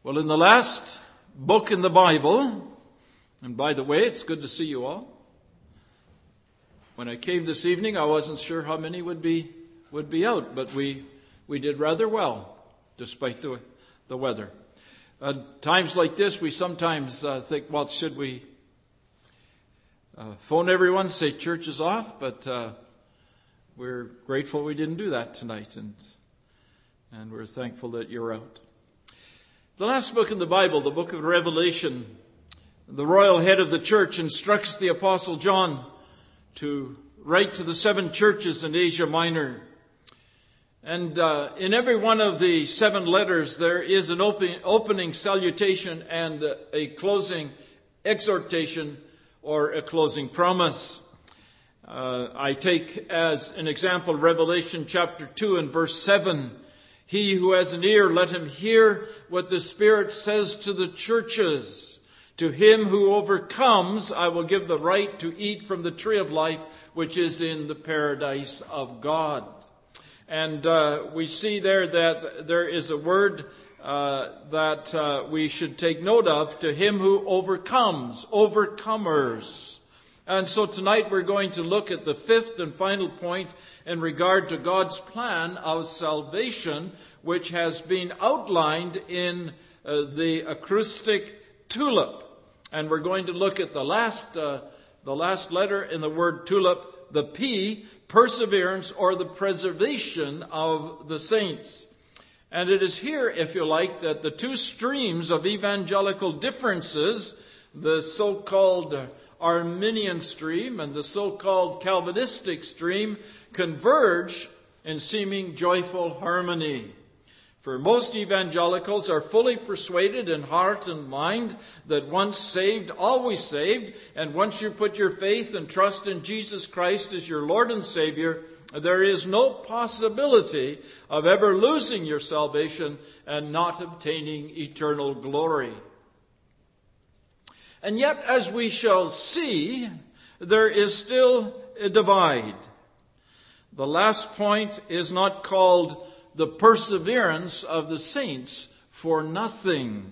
Well, in the last book in the Bible, and by the way, it's good to see you all. When I came this evening, I wasn't sure how many would be out, but we did rather well, despite the weather. Times like this, we sometimes think, well, should we phone everyone, say church is off? But we're grateful we didn't do that tonight, and we're thankful that you're out. The last book in the Bible, the book of Revelation, the royal head of the church instructs the Apostle John to write to the 7 churches in Asia Minor. And in every one of the 7 letters, there is an opening salutation and a closing exhortation or a closing promise. I take as an example Revelation chapter 2 and verse 7. He who has an ear, let him hear what the Spirit says to the churches. To him who overcomes, I will give the right to eat from the tree of life, which is in the paradise of God. And we see there that there is a word that we should take note of. To him who overcomes, overcomers. And so tonight we're going to look at the 5th and final point in regard to God's plan of salvation, which has been outlined in the acrostic TULIP. And we're going to look at the last letter in the word TULIP, the P, perseverance or the preservation of the saints. And it is here, if you like, that the 2 streams of evangelical differences, the so-called Arminian stream and the so-called Calvinistic stream, converge in seeming joyful harmony. For most evangelicals are fully persuaded in heart and mind that once saved, always saved, and once you put your faith and trust in Jesus Christ as your Lord and Savior, there is no possibility of ever losing your salvation and not obtaining eternal glory. And yet, as we shall see, there is still a divide. The last point is not called the perseverance of the saints for nothing.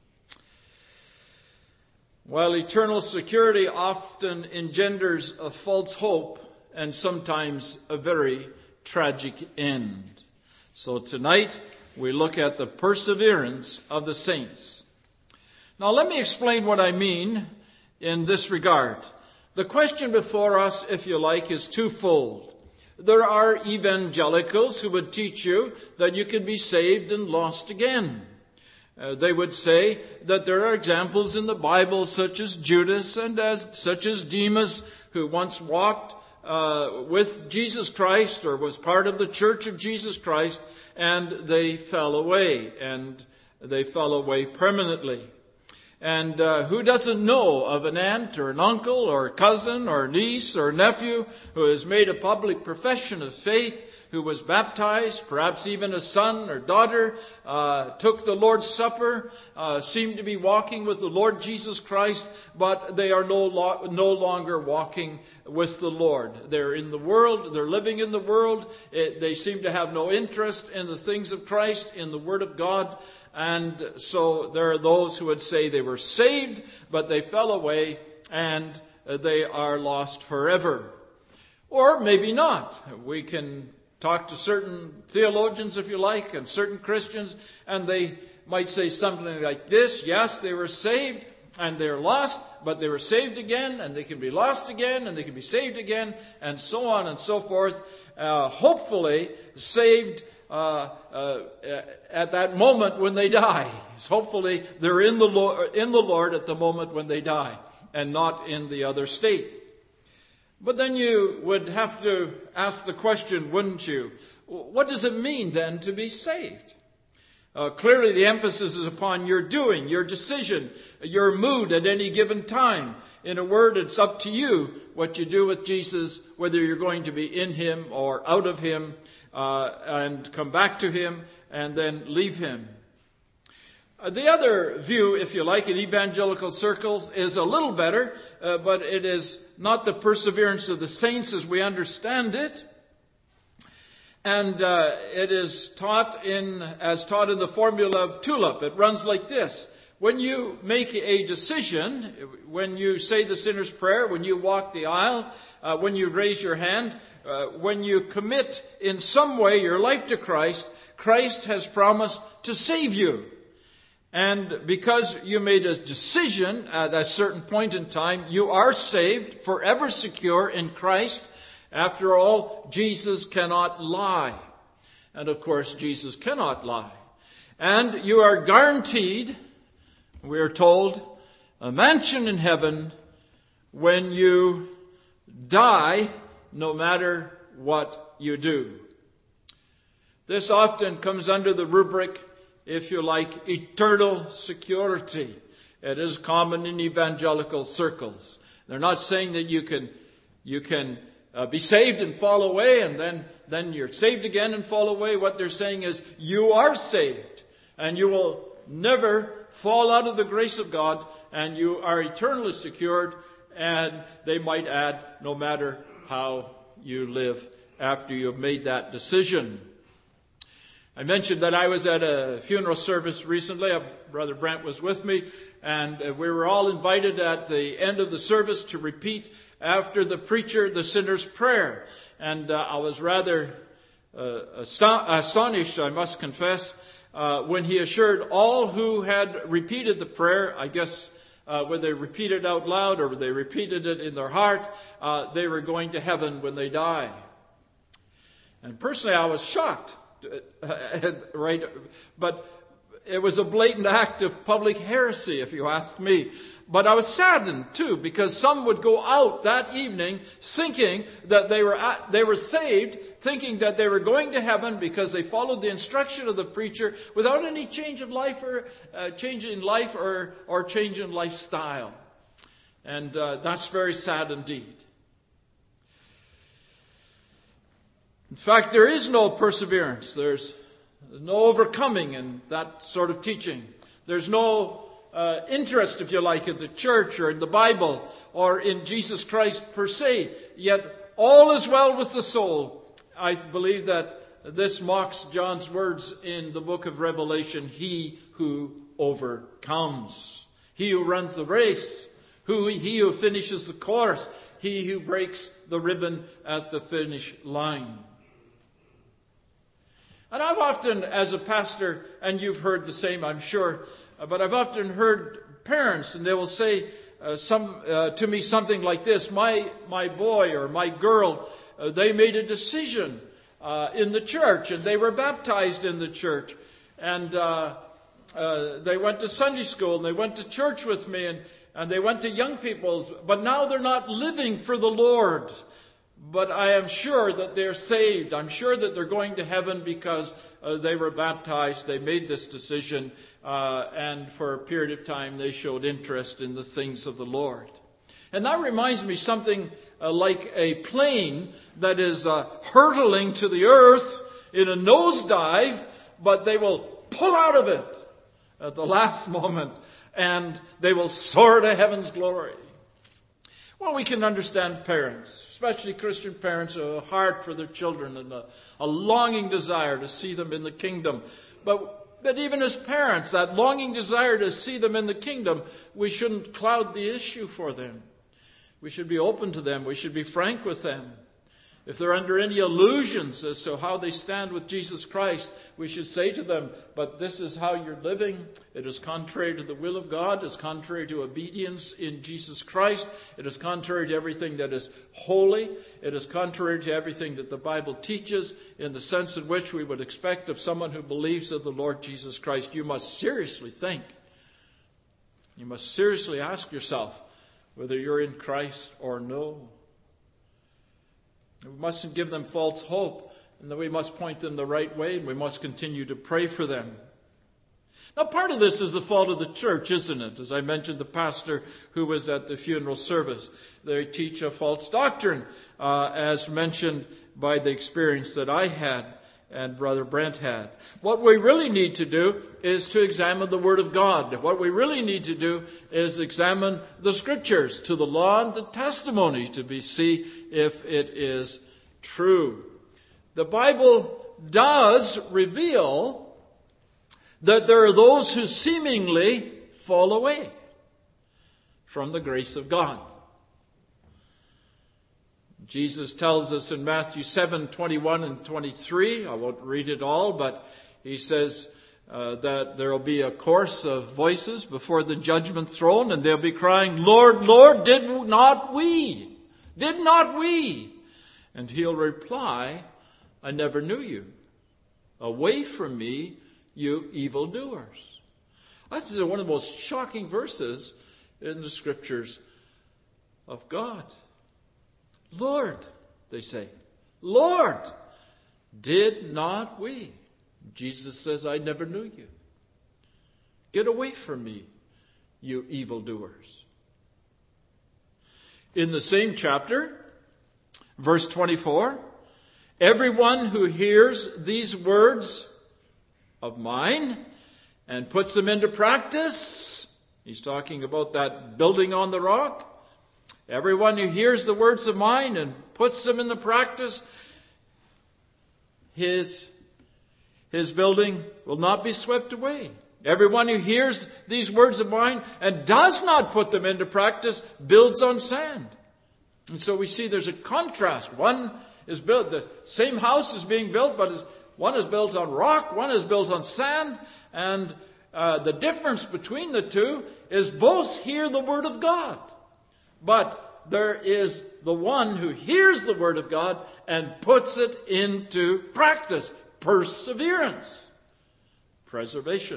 While eternal security often engenders a false hope and sometimes a very tragic end. So tonight we look at the perseverance of the saints. Now let me explain what I mean in this regard. The question before us, if you like, is twofold. There are evangelicals who would teach you that you can be saved and lost again. They would say that there are examples in the Bible such as Judas and such as Demas, who once walked with Jesus Christ or was part of the church of Jesus Christ, and they fell away, and they fell away permanently. And who doesn't know of an aunt or an uncle or a cousin or niece or nephew who has made a public profession of faith, who was baptized, perhaps even a son or daughter, took the Lord's Supper, seemed to be walking with the Lord Jesus Christ, but they are no longer walking with the Lord. They're in the world, they're living in the world, they seem to have no interest in the things of Christ, in the Word of God. And so there are those who would say they were saved, but they fell away and they are lost forever. Or maybe not. We can talk to certain theologians, if you like, and certain Christians, and they might say something like this: yes, they were saved and they're lost, but they were saved again, and they can be lost again, and they can be saved again, and so on and so forth. Hopefully saved at that moment when they die. Hopefully they're in the Lord at the moment when they die, and not in the other state. But then you would have to ask the question, wouldn't you? What does it mean then to be saved? Clearly the emphasis is upon your doing, your decision, your mood at any given time. In a word, it's up to you what you do with Jesus, whether you're going to be in him or out of him, and come back to him and then leave him. The other view, if you like, in evangelical circles is a little better, but it is not the perseverance of the saints as we understand it. And it is taught as taught in the formula of TULIP. It runs like this. When you make a decision, when you say the sinner's prayer, when you walk the aisle, when you raise your hand, when you commit in some way your life to Christ, Christ has promised to save you. And because you made a decision at a certain point in time, you are saved, forever secure in Christ. After all, Jesus cannot lie. And of course, Jesus cannot lie. And you are guaranteed, we are told, a mansion in heaven when you die, no matter what you do. This often comes under the rubric, if you like, eternal security. It is common in evangelical circles. They're not saying that you can be saved and fall away and then you're saved again and fall away. What they're saying is you are saved and you will never fall out of the grace of God and you are eternally secured, and they might add, no matter how you live after you have made that decision. I mentioned that I was at a funeral service recently. Brother Brent was with me, and we were all invited at the end of the service to repeat after the preacher the sinner's prayer. And I was rather astonished, I must confess, when he assured all who had repeated the prayer, I guess whether they repeated it out loud or they repeated it in their heart, they were going to heaven when they die. And personally, I was shocked. Right, but it was a blatant act of public heresy, if you ask me. But I was saddened too, because some would go out that evening thinking that they were saved, thinking that they were going to heaven because they followed the instruction of the preacher without any change of life or change in life or change in lifestyle. And that's very sad indeed. In fact, there is no perseverance. There's no overcoming in that sort of teaching. There's no interest, if you like, in the church or in the Bible or in Jesus Christ per se. Yet all is well with the soul. I believe that this mocks John's words in the book of Revelation, he who overcomes, he who runs the race, he who finishes the course, he who breaks the ribbon at the finish line. And I've often, as a pastor, and you've heard the same, I'm sure, but I've often heard parents, and they will say to me something like this: my boy or my girl, they made a decision in the church, and they were baptized in the church, and they went to Sunday school, and they went to church with me, and they went to young people's, but now they're not living for the Lord. But I am sure that they're saved. I'm sure that they're going to heaven because they were baptized. They made this decision. And for a period of time, they showed interest in the things of the Lord. And that reminds me something like a plane that is hurtling to the earth in a nosedive, but they will pull out of it at the last moment and they will soar to heaven's glory. Well, we can understand parents, especially Christian parents, who have a heart for their children and a longing desire to see them in the kingdom. But even as parents, that longing desire to see them in the kingdom, we shouldn't cloud the issue for them. We should be open to them. We should be frank with them. If they're under any illusions as to how they stand with Jesus Christ, we should say to them, but this is how you're living. It is contrary to the will of God. It is contrary to obedience in Jesus Christ. It is contrary to everything that is holy. It is contrary to everything that the Bible teaches in the sense in which we would expect of someone who believes in the Lord Jesus Christ. You must seriously think. You must seriously ask yourself whether you're in Christ or no. We mustn't give them false hope, and that we must point them the right way, and we must continue to pray for them. Now, part of this is the fault of the church, isn't it? As I mentioned, the pastor who was at the funeral service, they teach a false doctrine, as mentioned by the experience that I had and Brother Brent had. What we really need to do is to examine the Word of God. What we really need to do is examine the Scriptures, to the law and the testimony, to see if it is true. The Bible does reveal that there are those who seemingly fall away from the grace of God. Jesus tells us in Matthew 7:21 and 23, I won't read it all, but he says that there will be a chorus of voices before the judgment throne, and they'll be crying, "Lord, Lord, did not we? Did not we?" And he'll reply, "I never knew you. Away from me, you evildoers." This is one of the most shocking verses in the scriptures of God. "Lord," they say, "Lord, did not we?" Jesus says, "I never knew you. Get away from me, you evildoers." In the same chapter, verse 24, "Everyone who hears these words of mine and puts them into practice," he's talking about that building on the rock. "Everyone who hears the words of mine and puts them into practice, his building will not be swept away. Everyone who hears these words of mine and does not put them into practice builds on sand." And so we see there's a contrast. One is built, the same house is being built, but one is built on rock, one is built on sand, and the difference between the two is both hear the word of God. But there is the one who hears the word of God and puts it into practice. Perseverance. Preservation.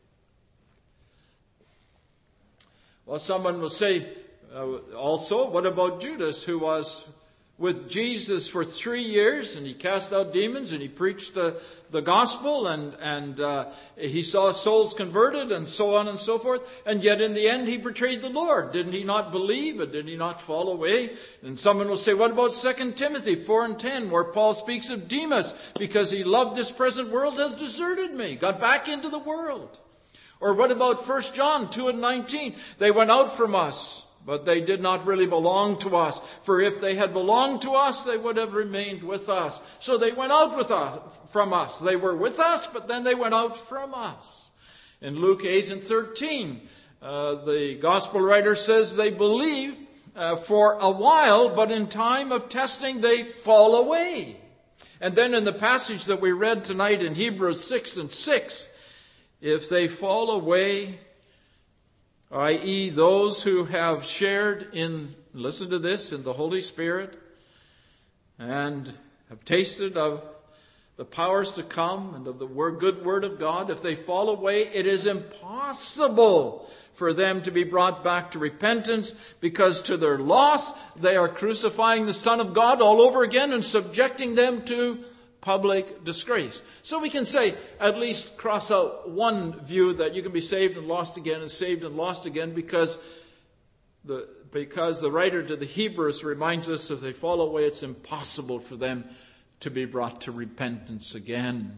Well, someone will say also, what about Judas, who was with Jesus for 3 years, and he cast out demons, and he preached the gospel, and he saw souls converted, and so on and so forth, and yet in the end he betrayed the Lord. Didn't he not believe, and did he not fall away? And someone will say, what about 2 Timothy 4:10, where Paul speaks of Demas, because he loved this present world, has deserted me, got back into the world? Or what about 1 John 2:19, they went out from us, but they did not really belong to us. For if they had belonged to us, they would have remained with us. So they went out from us. They were with us, but then they went out from us. In Luke 8:13, the gospel writer says they believe for a while, but in time of testing they fall away. And then in the passage that we read tonight in Hebrews 6:6, if they fall away, i.e. those who have shared in, listen to this, in the Holy Spirit and have tasted of the powers to come and of the good word of God, if they fall away, it is impossible for them to be brought back to repentance, because to their loss they are crucifying the Son of God all over again and subjecting them to public disgrace. So we can say, at least cross out one view, that you can be saved and lost again and saved and lost again, because the writer to the Hebrews reminds us if they fall away, it's impossible for them to be brought to repentance again.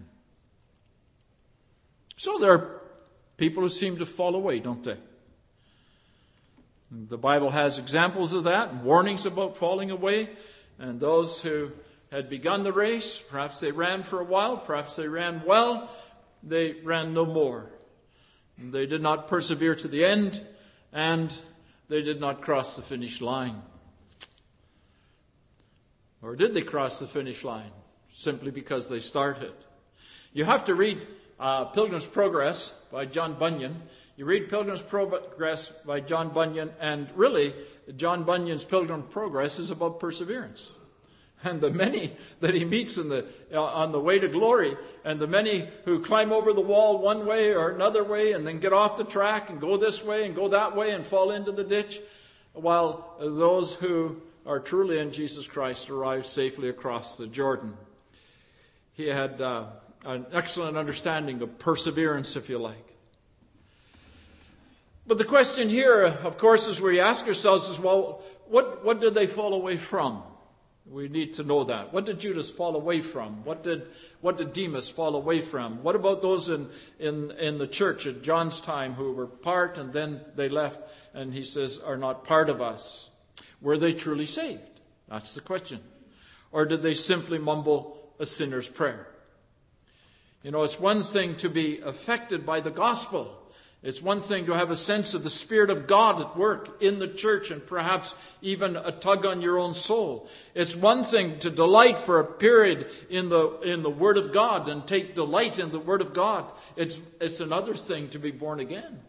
So there are people who seem to fall away, don't they? The Bible has examples of that, warnings about falling away, and those who had begun the race, perhaps they ran for a while, perhaps they ran well, they ran no more. They did not persevere to the end, and they did not cross the finish line. Or did they cross the finish line simply because they started? You have to read Pilgrim's Progress by John Bunyan. You read Pilgrim's Progress by John Bunyan, and really, John Bunyan's Pilgrim's Progress is about perseverance. And the many that he meets on the way to glory, and the many who climb over the wall one way or another way and then get off the track and go this way and go that way and fall into the ditch, while those who are truly in Jesus Christ arrive safely across the Jordan. He had an excellent understanding of perseverance, if you like. But the question here, of course, as we ask ourselves is, well, what did they fall away from? We need to know that. What did Judas fall away from? What did Demas fall away from? What about those in the church at John's time who were part and then they left, and he says are not part of us? Were they truly saved? That's the question. Or did they simply mumble a sinner's prayer? You know, it's one thing to be affected by the gospel. It's one thing to have a sense of the Spirit of God at work in the church and perhaps even a tug on your own soul. It's one thing to delight for a period in the Word of God and take delight in the Word of God. It's another thing to be born again.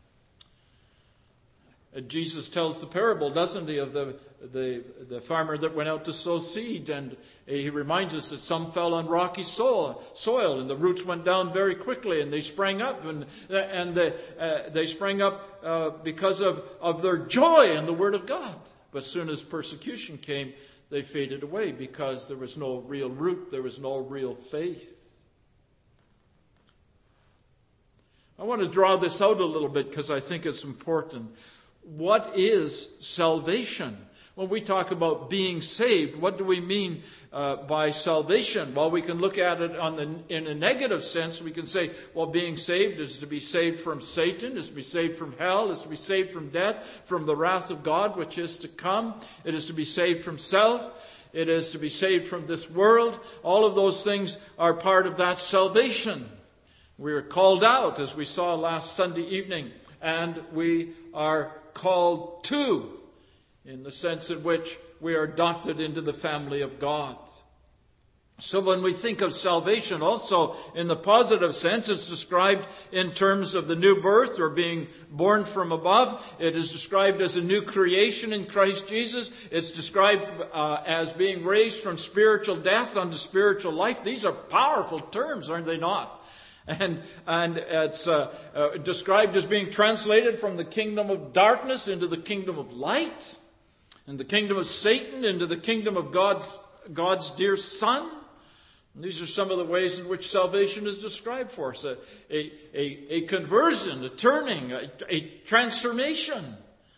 Jesus tells the parable, doesn't he, of the farmer that went out to sow seed, and he reminds us that some fell on rocky soil, and the roots went down very quickly, and they sprang up, and they sprang up because of their joy in the Word of God. But as soon as persecution came, they faded away because there was no real root, there was no real faith. I want to draw this out a little bit because I think it's important. What is salvation? When we talk about being saved, what do we mean by salvation? Well, we can look at it in a negative sense. We can say, well, being saved is to be saved from Satan, is to be saved from hell, is to be saved from death, from the wrath of God, which is to come. It is to be saved from self. It is to be saved from this world. All of those things are part of that salvation. We are called out, as we saw last Sunday evening, and we are called to, in the sense in which we are adopted into the family of God. So when we think of salvation also in the positive sense, it's described in terms of the new birth or being born from above. It is described as a new creation in Christ Jesus. It's described as being raised from spiritual death unto spiritual life. These are powerful terms, aren't they not? And it's described as being translated from the kingdom of darkness into the kingdom of light, and the kingdom of Satan into the kingdom of God's dear Son. And these are some of the ways in which salvation is described for us. A conversion, a turning, a transformation.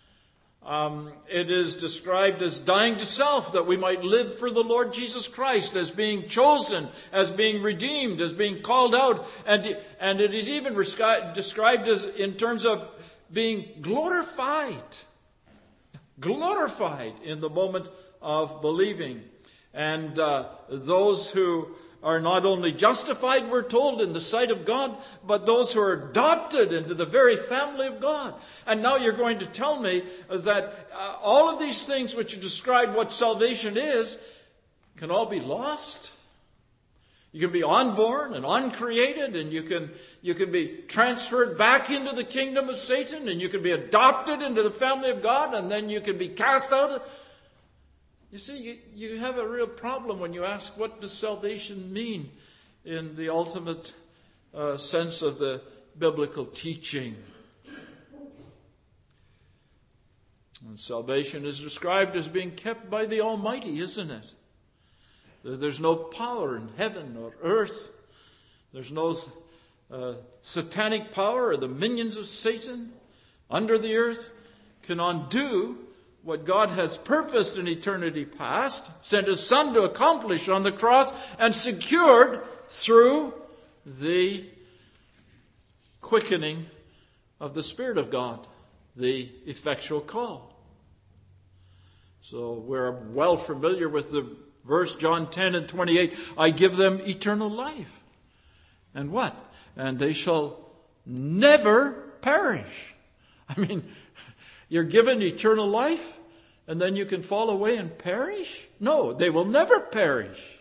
It is described as dying to self that we might live for the Lord Jesus Christ, as being chosen, as being redeemed, as being called out. And it is even described as in terms of being glorified. Glorified in the moment of believing. And those who are not only justified, we're told, in the sight of God, but those who are adopted into the very family of God. And now you're going to tell me that all of these things which describe what salvation is can all be lost? You can be unborn and uncreated, and you can be transferred back into the kingdom of Satan, and you can be adopted into the family of God, and then you can be cast out. You see, you have a real problem when you ask, what does salvation mean in the ultimate sense of the biblical teaching? And salvation is described as being kept by the Almighty, isn't it? There's no power in heaven or earth. There's no satanic power or the minions of Satan under the earth can undo what God has purposed in eternity past, sent His Son to accomplish on the cross, and secured through the quickening of the Spirit of God, the effectual call. So we're well familiar with the verse, John 10:28, I give them eternal life. And what? And they shall never perish. I mean, you're given eternal life, and then you can fall away and perish? No, they will never perish.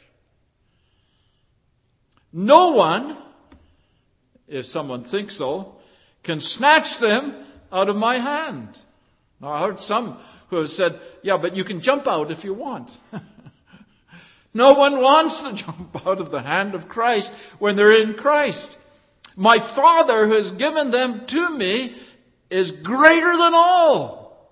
No one, if someone thinks so, can snatch them out of my hand. Now, I heard some who have said, yeah, but you can jump out if you want. No one wants to jump out of the hand of Christ when they're in Christ. My Father who has given them to me is greater than all.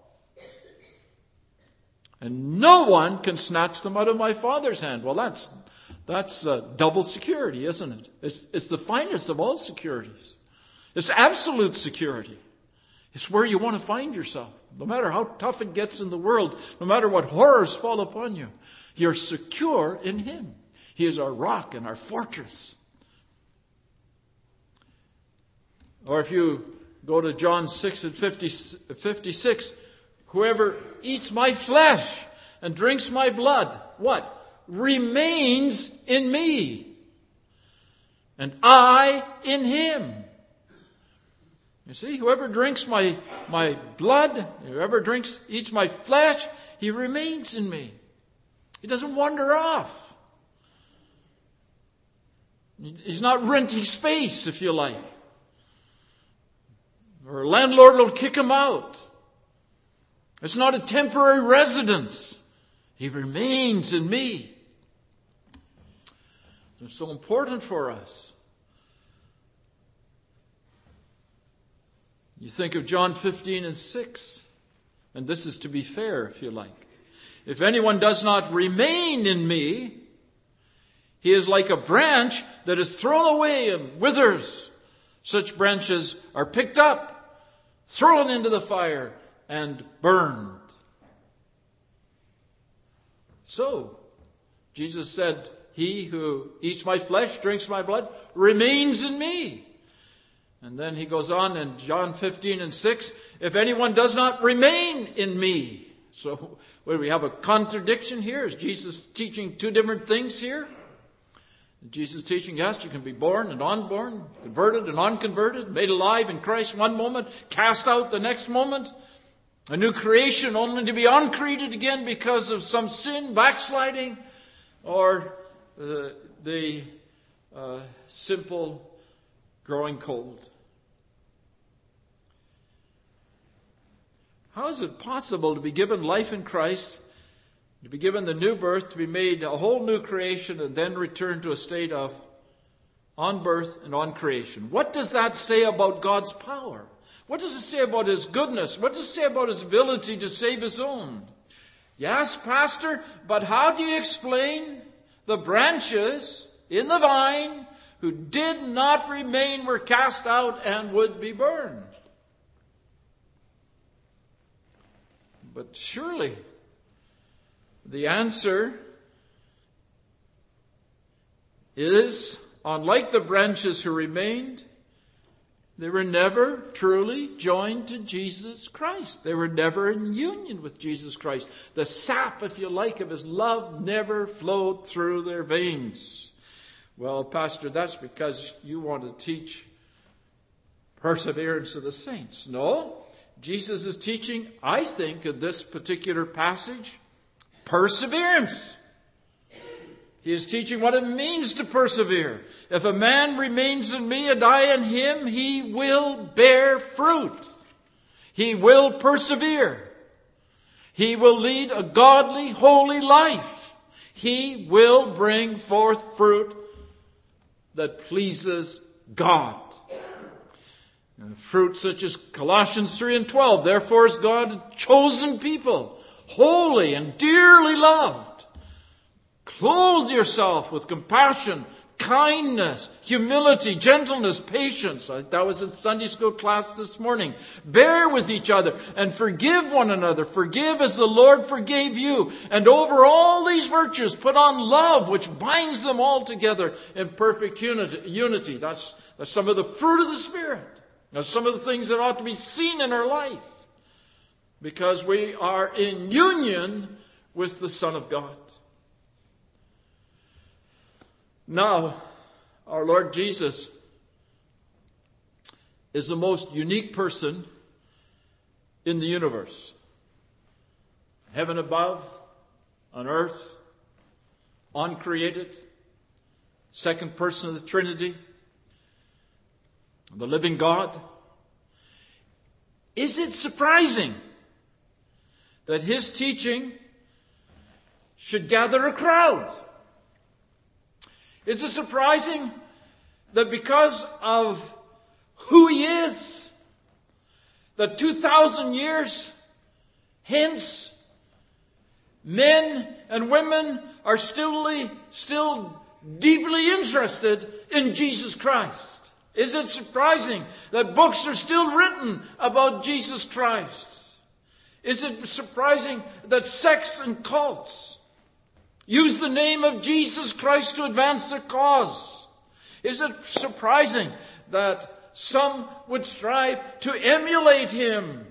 And no one can snatch them out of my Father's hand. Well, that's double security, isn't it? It's the finest of all securities. It's absolute security. It's where you want to find yourself. No matter how tough it gets in the world, no matter what horrors fall upon you, you're secure in Him. He is our rock and our fortress. Or if you go to John 6:56, whoever eats my flesh and drinks my blood, what? Remains in me. and I in him. You see, whoever drinks my blood, whoever eats my flesh, he remains in me. He doesn't wander off. He's not renting space, if you like. Or a landlord will kick him out. It's not a temporary residence. He remains in me. It's so important for us. You think of John 15:6, and this is to be fair, if you like. If anyone does not remain in me, he is like a branch that is thrown away and withers. Such branches are picked up, thrown into the fire, and burned. So, Jesus said, he who eats my flesh, drinks my blood, remains in me. And then he goes on in John 15:6, if anyone does not remain in me. So we have a contradiction here. Is Jesus teaching two different things here? Jesus teaching, yes, you can be born and unborn, converted and unconverted, made alive in Christ one moment, cast out the next moment. A new creation only to be uncreated again because of some sin, backsliding, or the simple growing cold. How is it possible to be given life in Christ, to be given the new birth, to be made a whole new creation, and then return to a state of on-birth and on-creation? What does that say about God's power? What does it say about his goodness? What does it say about his ability to save his own? Yes, Pastor, but how do you explain the branches in the vine who did not remain were cast out and would be burned? But surely the answer is, unlike the branches who remained, they were never truly joined to Jesus Christ. They were never in union with Jesus Christ. The sap, if you like, of his love never flowed through their veins. Well, Pastor, that's because you want to teach perseverance of the saints. No. Jesus is teaching, I think, in this particular passage, perseverance. He is teaching what it means to persevere. If a man remains in me and I in him, he will bear fruit. He will persevere. He will lead a godly, holy life. He will bring forth fruit that pleases God. Fruit such as Colossians 3:12. Therefore is God a chosen people, holy and dearly loved. Clothe yourself with compassion, kindness, humility, gentleness, patience. That was in Sunday school class this morning. Bear with each other and forgive one another. Forgive as the Lord forgave you. And over all these virtues, put on love, which binds them all together in perfect unity. That's some of the fruit of the Spirit. That's some of the things that ought to be seen in our life. Because we are in union with the Son of God. Now, our Lord Jesus is the most unique person in the universe. Heaven above, on earth, uncreated, second person of the Trinity, the living God. Is it surprising that his teaching should gather a crowd? Is it surprising that because of who he is, that 2,000 years hence, men and women are still deeply interested in Jesus Christ? Is it surprising that books are still written about Jesus Christ? Is it surprising that sects and cults use the name of Jesus Christ to advance their cause? Is it surprising that some would strive to emulate him?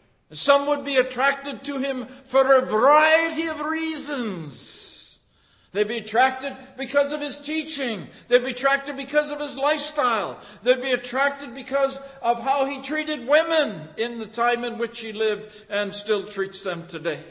Some would be attracted to him for a variety of reasons. They'd be attracted because of his teaching. They'd be attracted because of his lifestyle. They'd be attracted because of how he treated women in the time in which he lived and still treats them today.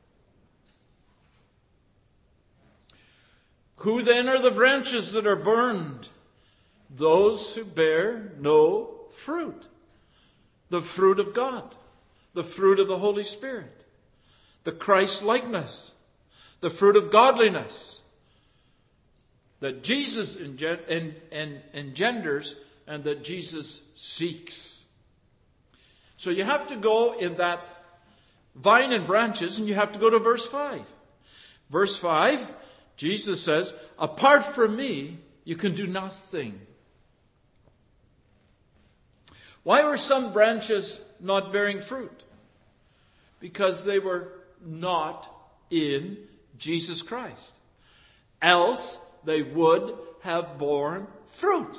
Who then are the branches that are burned? Those who bear no fruit. The fruit of God. The fruit of the Holy Spirit. The Christ-likeness. The fruit of godliness that Jesus engenders and that Jesus seeks. So you have to go in that vine and branches, and you have to go to verse 5. Verse 5, Jesus says, apart from me, you can do nothing. Why were some branches not bearing fruit? Because they were not in Jesus Christ. Else they would have borne fruit.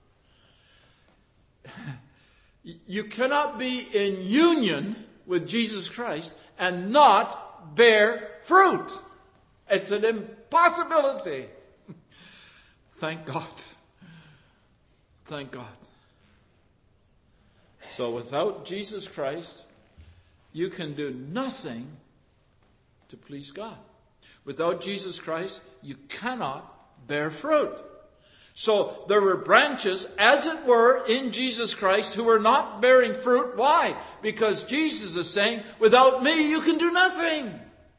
You cannot be in union with Jesus Christ and not bear fruit. It's an impossibility. Thank God. Thank God. So without Jesus Christ, you can do nothing to please God. Without Jesus Christ, you cannot bear fruit. So there were branches, as it were, in Jesus Christ who were not bearing fruit. Why? Because Jesus is saying, without me, you can do nothing.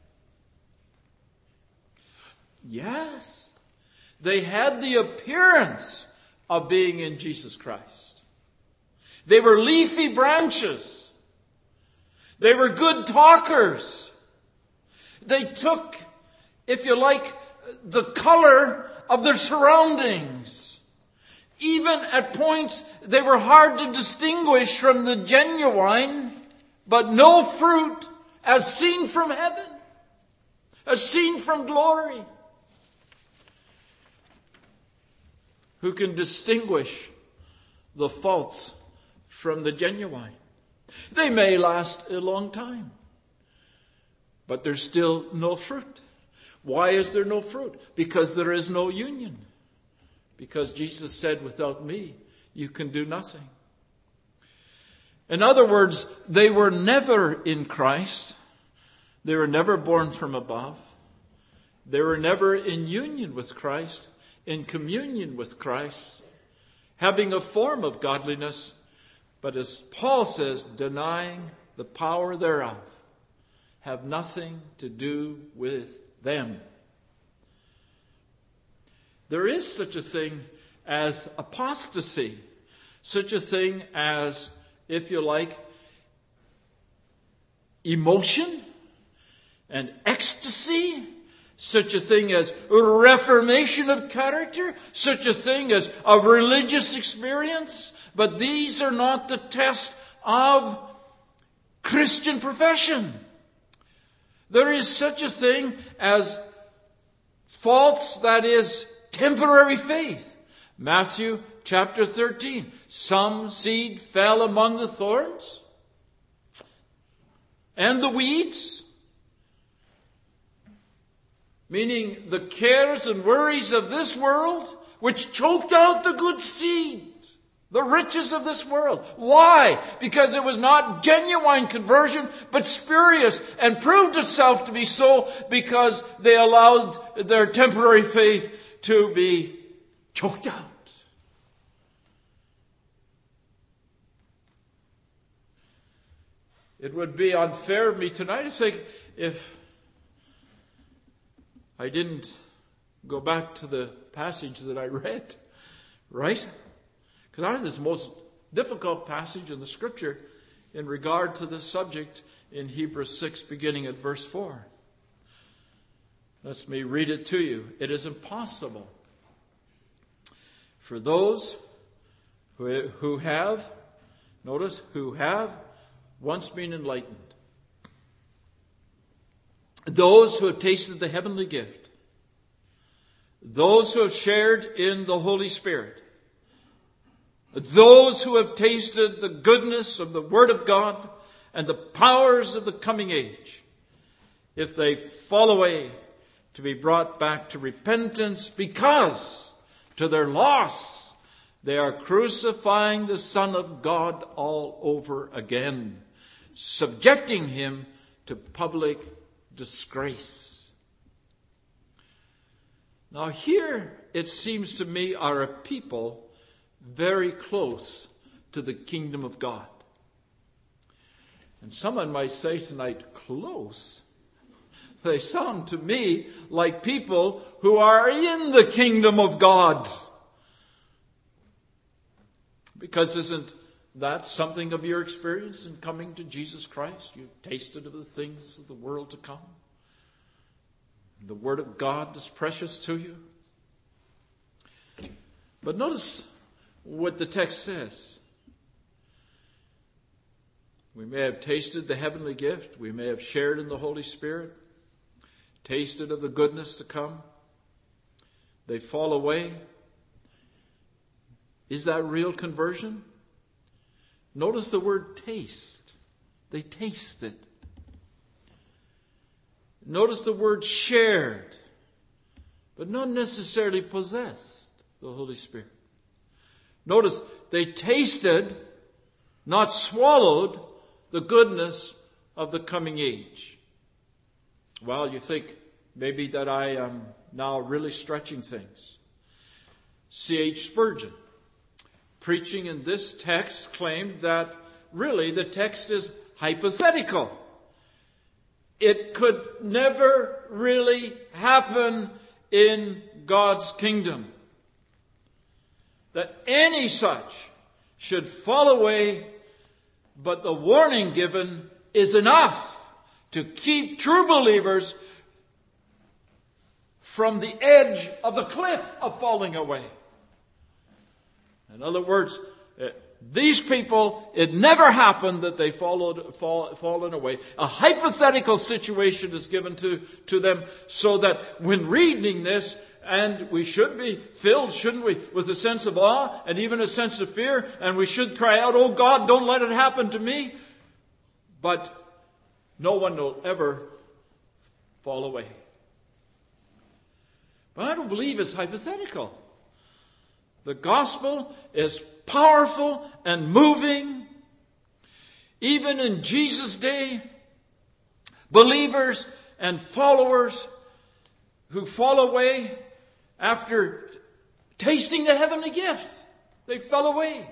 Yes, they had the appearance of being in Jesus Christ. They were leafy branches. They were good talkers. They took, if you like, the color of their surroundings. Even at points, they were hard to distinguish from the genuine, but no fruit as seen from heaven, as seen from glory. Who can distinguish the false from the genuine? They may last a long time, but there's still no fruit. Why is there no fruit? Because there is no union. Because Jesus said, without me, you can do nothing. In other words, they were never in Christ. They were never born from above. They were never in union with Christ, in communion with Christ, having a form of godliness, but as Paul says, denying the power thereof, have nothing to do with them. There is such a thing as apostasy, such a thing as, if you like, emotion and ecstasy, such a thing as reformation of character, such a thing as a religious experience. But these are not the test of Christian profession. There is such a thing as false, that is, temporary faith. Matthew chapter 13. Some seed fell among the thorns and the weeds, meaning the cares and worries of this world, which choked out the good seed, the riches of this world. Why? Because it was not genuine conversion, but spurious, and proved itself to be so because they allowed their temporary faith to be choked out. It would be unfair of me tonight to think if I didn't go back to the passage that I read, right? Because I think this is the most difficult passage in the Scripture in regard to this subject in Hebrews 6, beginning at verse 4. Let me read it to you. It is impossible for those who have, notice, who have once been enlightened, those who have tasted the heavenly gift, those who have shared in the Holy Spirit, those who have tasted the goodness of the Word of God and the powers of the coming age, if they fall away, to be brought back to repentance, because to their loss they are crucifying the Son of God all over again, subjecting him to public disgrace. Now here, it seems to me, are a people very close to the kingdom of God. And someone might say tonight, close? They sound to me like people who are in the kingdom of God. Because isn't that something of your experience in coming to Jesus Christ? You've tasted of the things of the world to come. The Word of God is precious to you. But notice what the text says. We may have tasted the heavenly gift. We may have shared in the Holy Spirit. Tasted of the goodness to come. They fall away. Is that real conversion? Notice the word taste. They tasted. Notice the word shared, but not necessarily possessed the Holy Spirit. Notice they tasted, not swallowed, the goodness of the coming age. Well, you think maybe that I am now really stretching things. C.H. Spurgeon, preaching in this text, claimed that really the text is hypothetical. It could never really happen in God's kingdom that any such should fall away, but the warning given is enough to keep true believers from the edge of the cliff of falling away. In other words, these people, it never happened that they fallen away. A hypothetical situation is given to them so that when reading this, and we should be filled, shouldn't we, with a sense of awe and even a sense of fear, and we should cry out, "Oh God, don't let it happen to me." But no one will ever fall away. But I don't believe it's hypothetical. The gospel is powerful and moving. Even in Jesus' day, believers and followers who fall away after tasting the heavenly gift, they fell away.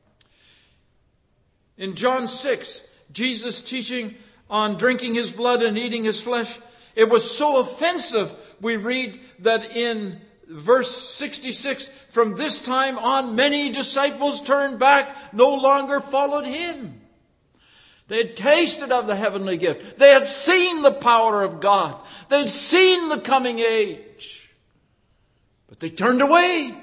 In John 6, Jesus teaching on drinking his blood and eating his flesh, it was so offensive, we read that in verse 66, from this time on, many disciples turned back, no longer followed him. They had tasted of the heavenly gift. They had seen the power of God. They had seen the coming age. But they turned away.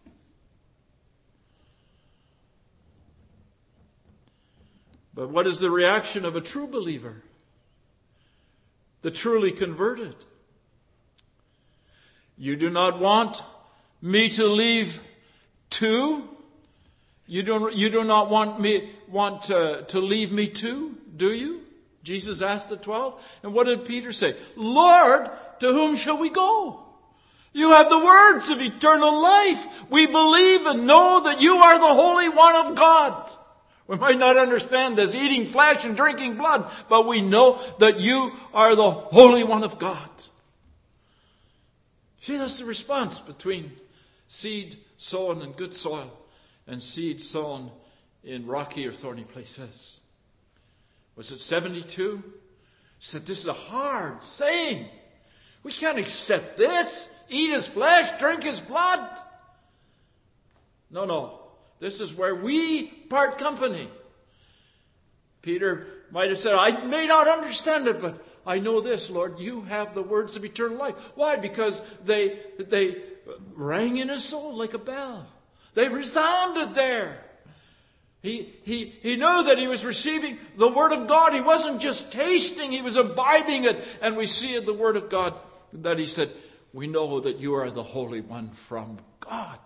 But what is the reaction of a true believer? The truly converted. You do not want me to leave too? You do not want to leave me too, do you? Jesus asked the 12. And what did Peter say? Lord, to whom shall we go? You have the words of eternal life. We believe and know that you are the Holy One of God. We might not understand this eating flesh and drinking blood, but we know that you are the Holy One of God. See, that's the response between seed sown in good soil and seed sown in rocky or thorny places. Was it 72? He said, this is a hard saying. We can't accept this. Eat his flesh, drink his blood. No. This is where we part company. Peter might have said, I may not understand it, but I know this, Lord, you have the words of eternal life. Why? Because they rang in his soul like a bell. They resounded there. He knew that he was receiving the Word of God. He wasn't just tasting, he was imbibing it. And we see in the Word of God that he said, we know that you are the Holy One from God.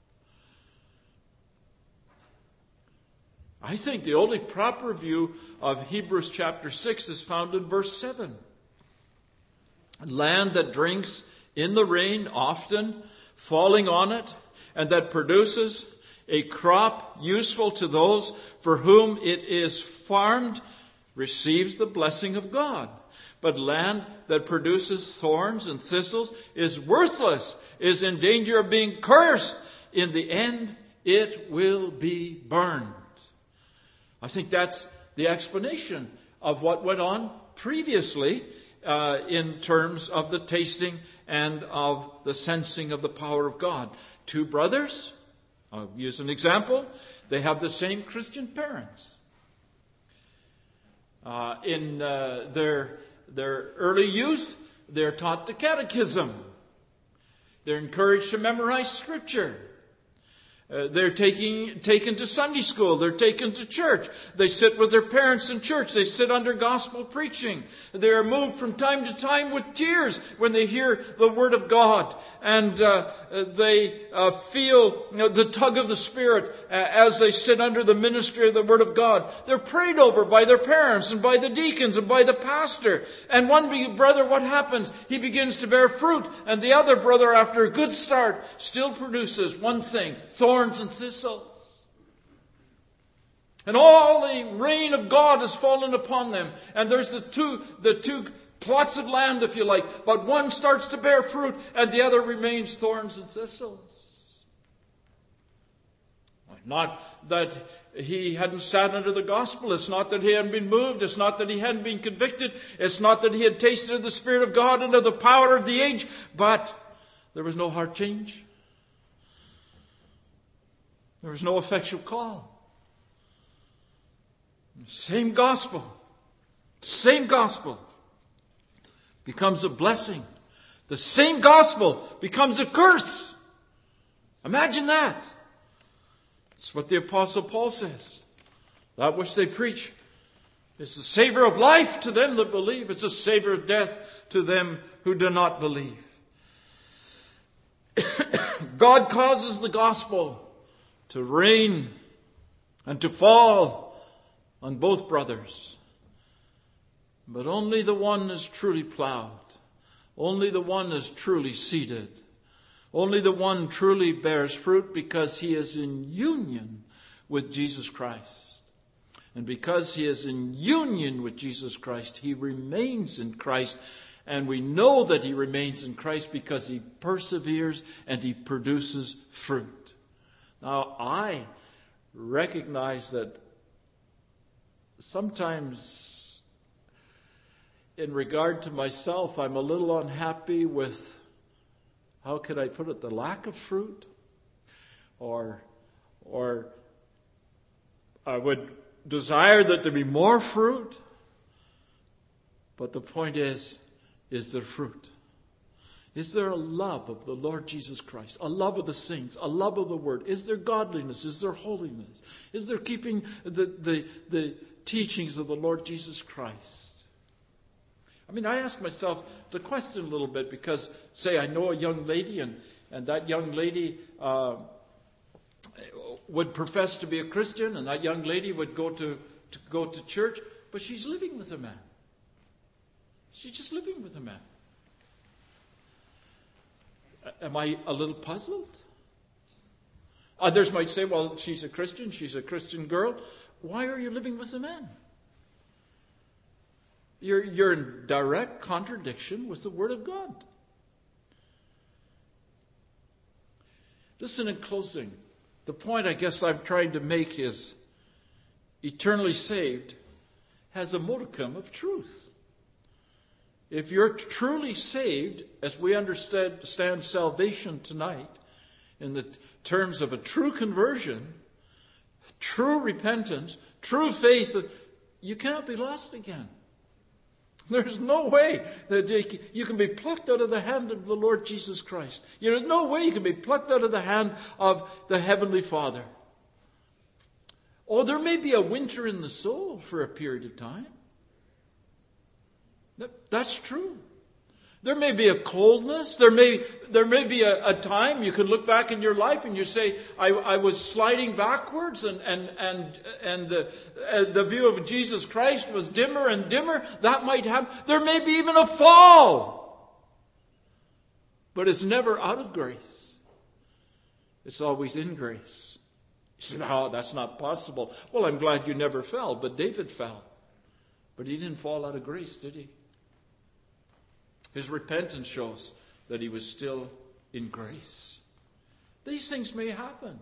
I think the only proper view of Hebrews chapter 6 is found in verse 7. land that drinks in the rain often, falling on it, and that produces a crop useful to those for whom it is farmed, receives the blessing of God. But land that produces thorns and thistles is worthless, is in danger of being cursed. In the end, it will be burned. I think that's the explanation of what went on previously in terms of the tasting and of the sensing of the power of God. Two brothers, I'll use an example, they have the same Christian parents. In their early youth, they're taught the catechism. They're encouraged to memorize Scripture. They're taken to Sunday school. They're taken to church. They sit with their parents in church. They sit under gospel preaching. They are moved from time to time with tears when they hear the Word of God. And they feel the tug of the Spirit as they sit under the ministry of the Word of God. They're prayed over by their parents and by the deacons and by the pastor. And one brother, what happens? He begins to bear fruit. And the other brother, after a good start, still produces one thing: thorns and thistles. And all the rain of God has fallen upon them. And there's the two plots of land, if you like. But one starts to bear fruit and the other remains thorns and thistles. Not that he hadn't sat under the gospel. It's not that he hadn't been moved. It's not that he hadn't been convicted. It's not that he had tasted of the Spirit of God and of the power of the age. But there was no heart change. There was no effectual call. Same gospel becomes a blessing. The same gospel becomes a curse. Imagine that. It's what the Apostle Paul says. That which they preach is the savor of life to them that believe. It's a savor of death to them who do not believe. God causes the gospel to rain and to fall on both brothers. But only the one is truly plowed. Only the one is truly seeded. Only the one truly bears fruit because he is in union with Jesus Christ. And because he is in union with Jesus Christ, he remains in Christ. And we know that he remains in Christ because he perseveres and he produces fruit. Now, I recognize that sometimes, in regard to myself, I'm a little unhappy with, how could I put it, the lack of fruit? Or I would desire that there be more fruit. But the point is there fruit? Is there a love of the Lord Jesus Christ? A love of the saints? A love of the Word? Is there godliness? Is there holiness? Is there keeping the teachings of the Lord Jesus Christ? I mean, I ask myself the question a little bit because, say, I know a young lady and that young lady would profess to be a Christian and that young lady would go to church, but she's living with a man. She's just living with a man. Am I a little puzzled? Others might say, well, she's a Christian girl. Why are you living with a man? You're in direct contradiction with the Word of God. Listen, in closing, the point I guess I'm trying to make is eternally saved has a modicum of truth. If you're truly saved, as we understand salvation tonight, in the terms of a true conversion, true repentance, true faith, you cannot be lost again. There's no way that you can be plucked out of the hand of the Lord Jesus Christ. There's no way you can be plucked out of the hand of the Heavenly Father. Oh, there may be a winter in the soul for a period of time. That's true. There may be a coldness. There may be a time you can look back in your life and you say, I was sliding backwards and the view of Jesus Christ was dimmer and dimmer. That might happen. There may be even a fall. But it's never out of grace. It's always in grace. You say, "Oh, that's not possible." Well, I'm glad you never fell, but David fell. But he didn't fall out of grace, did he? His repentance shows that he was still in grace. These things may happen.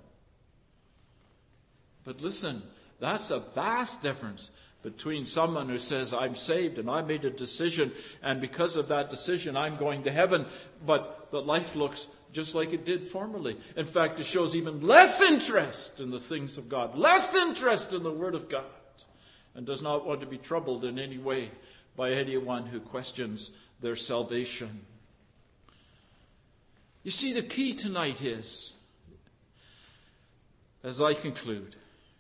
But listen, that's a vast difference between someone who says, "I'm saved and I made a decision, and because of that decision I'm going to heaven," but the life looks just like it did formerly. In fact, it shows even less interest in the things of God, less interest in the Word of God, and does not want to be troubled in any way by anyone who questions their salvation. You see, the key tonight is, as I conclude,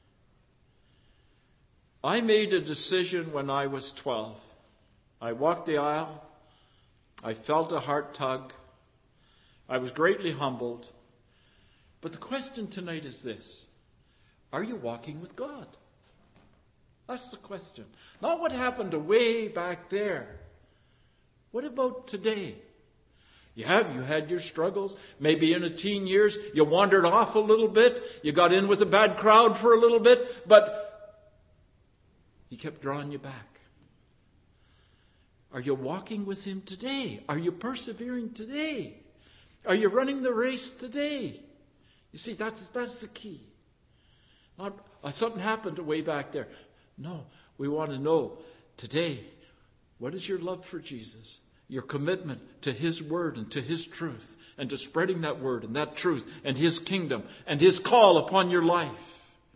I made a decision when I was 12. I walked the aisle. I felt a heart tug. I was greatly humbled. But the question tonight is this: are you walking with God? That's the question. Not what happened way back there. What about today? You had your struggles. Maybe in the teen years, you wandered off a little bit. You got in with a bad crowd for a little bit, but He kept drawing you back. Are you walking with Him today? Are you persevering today? Are you running the race today? You see, that's the key. Not something happened way back there. No, we want to know today, what is your love for Jesus? Your commitment to His Word and to His truth, and to spreading that Word and that truth and His kingdom and His call upon your life.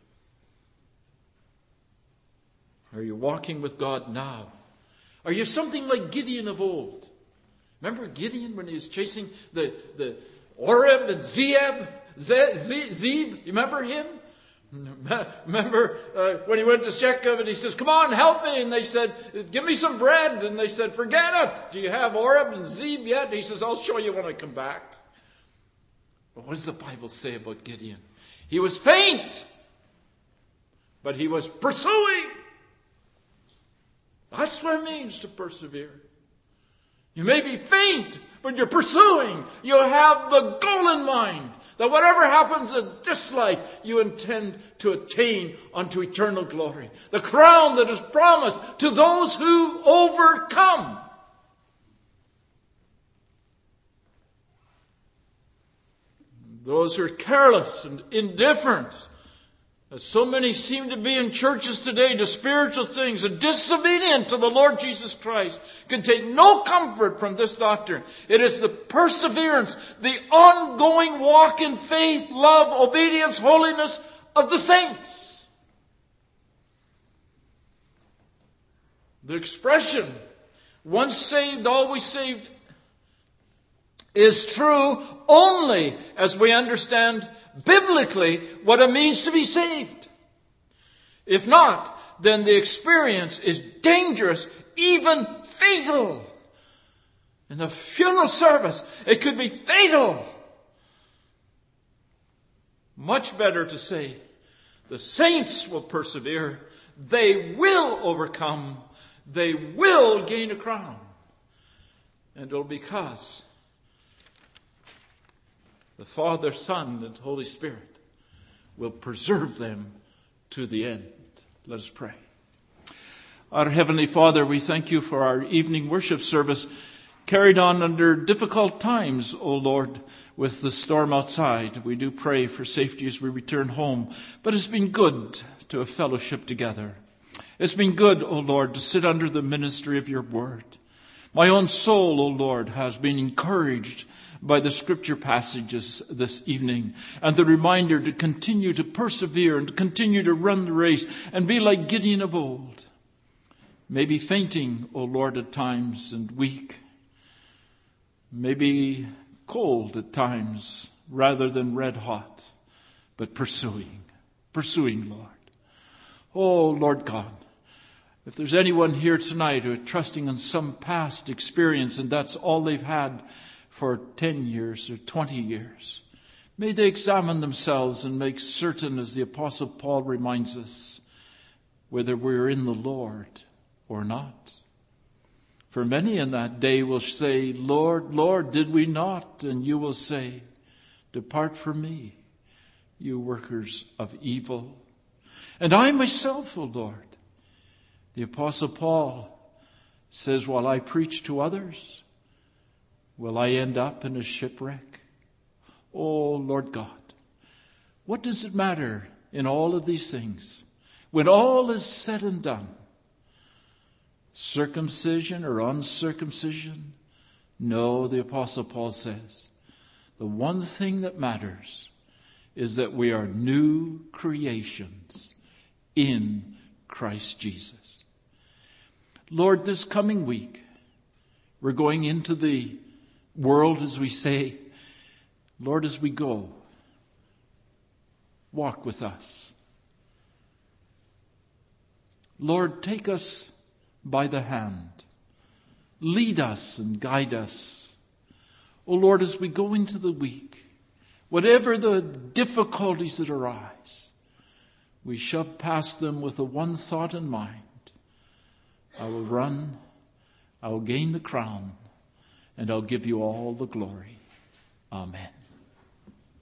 Are you walking with God now? Are you something like Gideon of old? Remember Gideon when he was chasing the Oreb and Zeb? You remember him? Remember when he went to Shechem and he says, "Come on, help me." And they said, "Give me some bread." And they said, "Forget it. Do you have Oreb and Zeb yet?" And he says, "I'll show you when I come back." But what does the Bible say about Gideon? He was faint, but he was pursuing. That's what it means to persevere. You may be faint, but you're pursuing. You have the goal in mind, that whatever happens in this life, you intend to attain unto eternal glory. The crown that is promised to those who overcome. Those who are careless and indifferent, as so many seem to be in churches today, to spiritual things, and disobedient to the Lord Jesus Christ, can take no comfort from this doctrine. It is the perseverance, the ongoing walk in faith, love, obedience, holiness of the saints. The expression, "once saved, always saved," is true only as we understand biblically what it means to be saved. If not, then the experience is dangerous, even fatal. In the funeral service, it could be fatal. Much better to say, the saints will persevere, they will overcome, they will gain a crown. And it'll be because the Father, Son, and Holy Spirit will preserve them to the end. Let us pray. Our Heavenly Father, we thank you for our evening worship service carried on under difficult times, O Lord, with the storm outside. We do pray for safety as we return home. But it's been good to have fellowship together. It's been good, O Lord, to sit under the ministry of your word. My own soul, O Lord, has been encouraged by the scripture passages this evening, and the reminder to continue to persevere and to continue to run the race and be like Gideon of old. Maybe fainting, O Lord, at times, and weak. Maybe cold at times rather than red hot, but pursuing, Lord. Oh, Lord God, if there's anyone here tonight who is trusting in some past experience and that's all they've had for 10 years or 20 years, may they examine themselves and make certain, as the Apostle Paul reminds us, whether we're in the Lord or not. For many in that day will say, Lord, Lord, did we not? And you will say, depart from me, you workers of evil. And I myself, O Lord. The Apostle Paul says, while I preach to others, will I end up in a shipwreck? Oh, Lord God, what does it matter in all of these things? When all is said and done, circumcision or uncircumcision? No, the Apostle Paul says, the one thing that matters is that we are new creations in Christ Jesus. Lord, this coming week, we're going into the world, as we say. Lord, as we go, walk with us. Lord, take us by the hand. Lead us and guide us. Oh Lord, as we go into the week, whatever the difficulties that arise, we shove past them with the one thought in mind. I will run, I will gain the crown, and I'll give you all the glory. Amen.